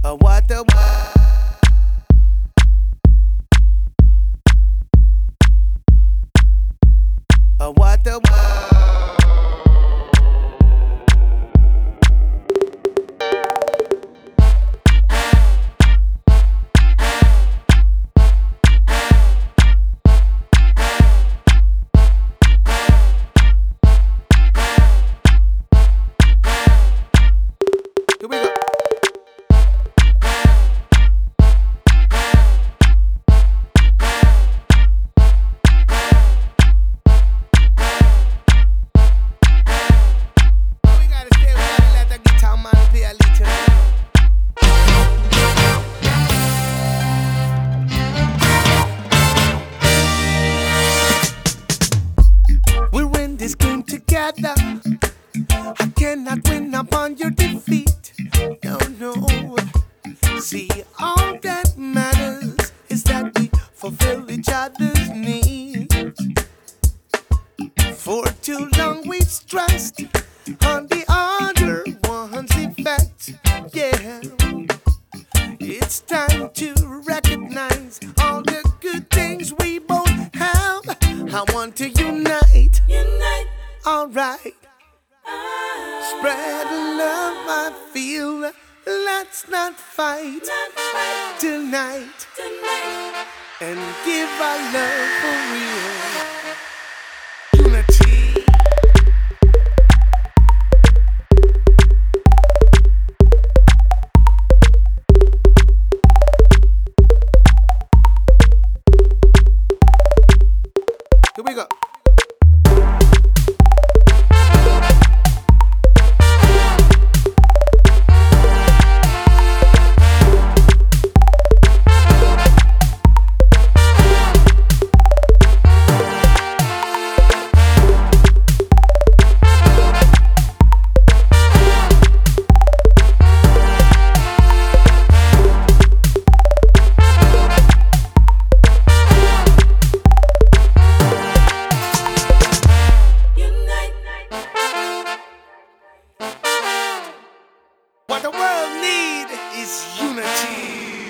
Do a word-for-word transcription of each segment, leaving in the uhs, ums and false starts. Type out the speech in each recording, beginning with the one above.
Uh, what the uh, what the Here we go. We gotta stay, we gotta let the guitar man play a little. We're in this game together. I cannot win upon your defeat. No, no. See, all that matters is that we fulfill each other's needs. For too long we've stressed on the other one's effects. Yeah, it's time to recognize all the good things we both have. I want to unite, unite, alright. Spread the love I feel. Let's not fight, not fight tonight, tonight, and give our love for real. Unity. Here we go. What the world needs is unity.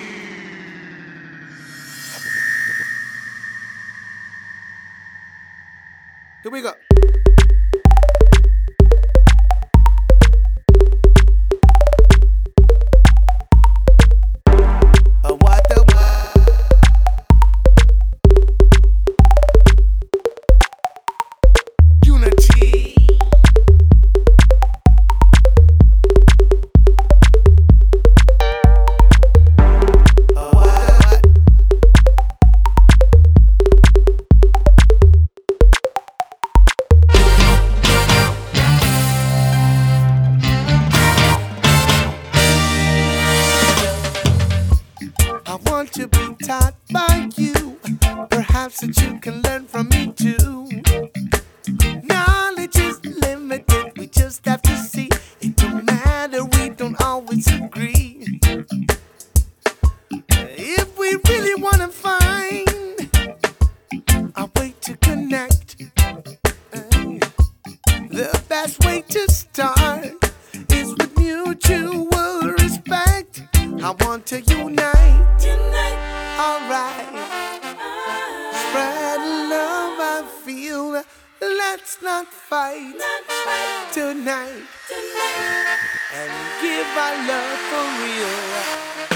Here we go. Uh, what the unity. I want to be taught by you, perhaps that you can learn from me too. Knowledge is limited, we just have to see. It don't matter, we don't always agree. If we really want to find a way to connect, the best way to start is with mutual respect. I want to unite, unite, alright. Spread love I feel. Let's not fight, not fight tonight, tonight, and give our love for real.